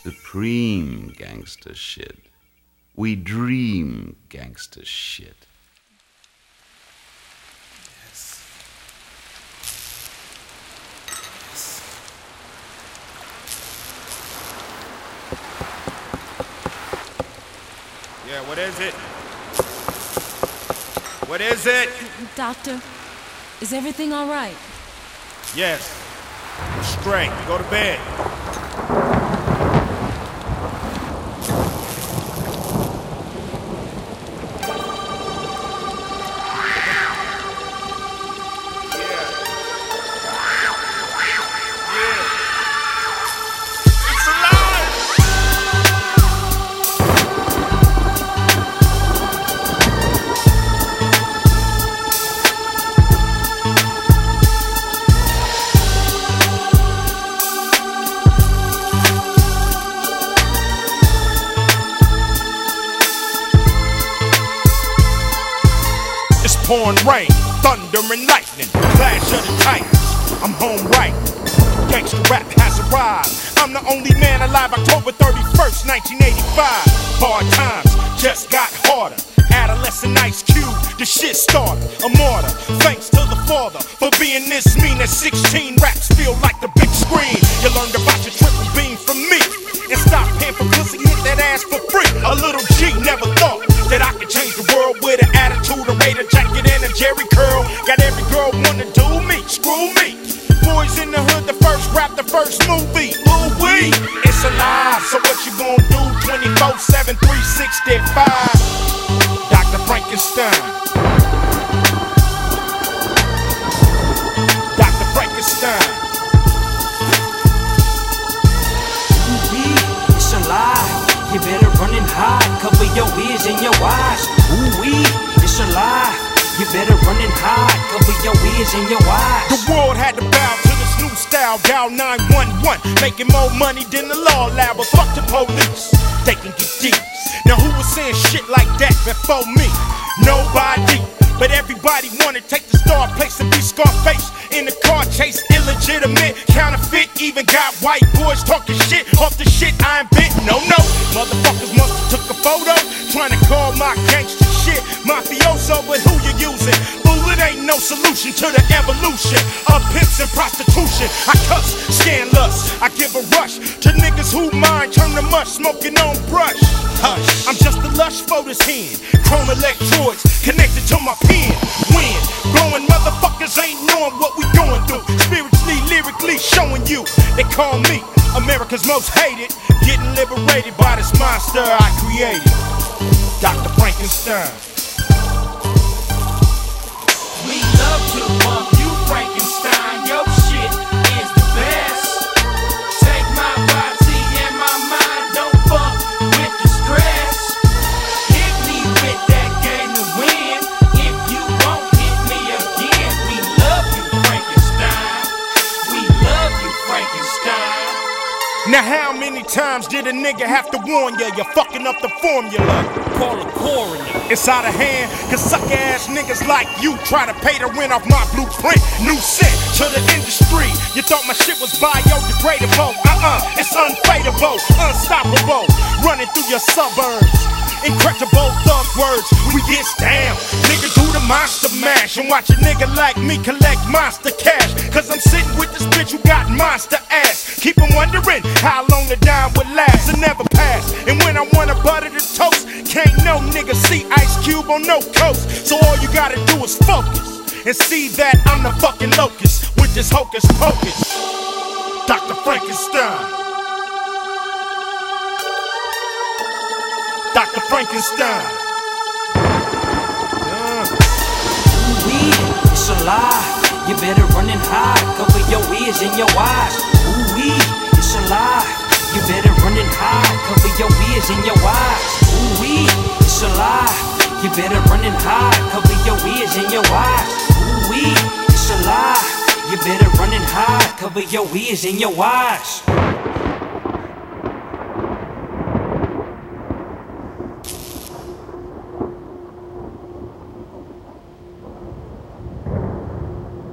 Supreme gangster shit. We dream gangster shit. Yes. Yeah, what is it? What is it? Doctor, is everything all right? Yes. Straight. Go to bed. Pouring rain, thunder and lightning, clash of the titans. I'm home right. Gangsta rap has arrived. I'm the only man alive. October 31st, 1985. Hard times just got harder. Adolescent Ice Cube, the shit started. A martyr, thanks to the father for being this mean. At 16, raps feel like the big screen. You learned about your triple beam from me. And stop paying for pussy, hit that ass for free. A little G never thought that I could change the world with an attitude, a Raider jacket, and a Jerry curl. Got every girl wanna do me, screw me. Boys in the hood, the first rap, the first movie. Ooh wee, it's alive. So what you gonna do? 24/7, 365. Dr. Frankenstein. Dr. Frankenstein. It's alive. You better run and hide, cover your ears and your eyes. Ooh-wee, it's alive. You better run and hide, cover your ears and your eyes. The world had to bow to this new style, dial 911. Making more money than the law allowed, but fuck the police, they can get deep. Now who was saying shit like that before me? Nobody. But everybody wanna take the star place and be Scarface in the car chase. Illegitimate, counterfeit, even got white boys talking shit off the shit I ain't bit. No, motherfuckers must have took a photo trying to call my gangster shit mafioso, but who you using? Bullet ain't no solution to the evolution of pimps and prostitution. I cuss, scandalous, I give a rush to niggas who mind turn to mush, smoking on brush. Hush, I'm just a lush for this hand. Chrome electrodes connected to my pen. Wind blowing, motherfuckers ain't knowing what we going through. Spiritually, lyrically showing you. They call me America's most hated. Getting liberated by this monster I created. Dr. Frankenstein. We love to bump you, Frankenstein. Your shit is the best. Take my body and my mind, don't fuck with the stress. Hit me with that game to win. If you won't hit me again, we love you, Frankenstein. We love you, Frankenstein. Now how many times did a nigga have to warn ya? You're fucking up the formula. Call a coroner. It's out of hand, cause sucker ass niggas like you try to pay the rent off my blueprint. New set to the industry. You thought my shit was biodegradable. It's unfadable, unstoppable. Running through your suburbs. Incredible thug words, we get down. Nigga do the monster mash and watch a nigga like me collect monster cash. Cause I'm sitting with this bitch who got monster ass. Keep on wondering how long the dime would last and never pass. And when I wanna butter the toast, can't no nigga see Ice Cube on no coast. So all you gotta do is focus and see that I'm the fucking locust with this hocus pocus. Dr. Frankenstein. Dr. Frankenstein. Ooh-wee, it's alive. You better run and hide, cover your ears and your eyes. Ooh-wee, it's alive. You better run and hide, cover your ears and your eyes. Ooh-wee, it's alive. You better run and hide, cover your ears and your eyes. Ooh-wee, it's alive. You better run and hide, cover your ears and your eyes.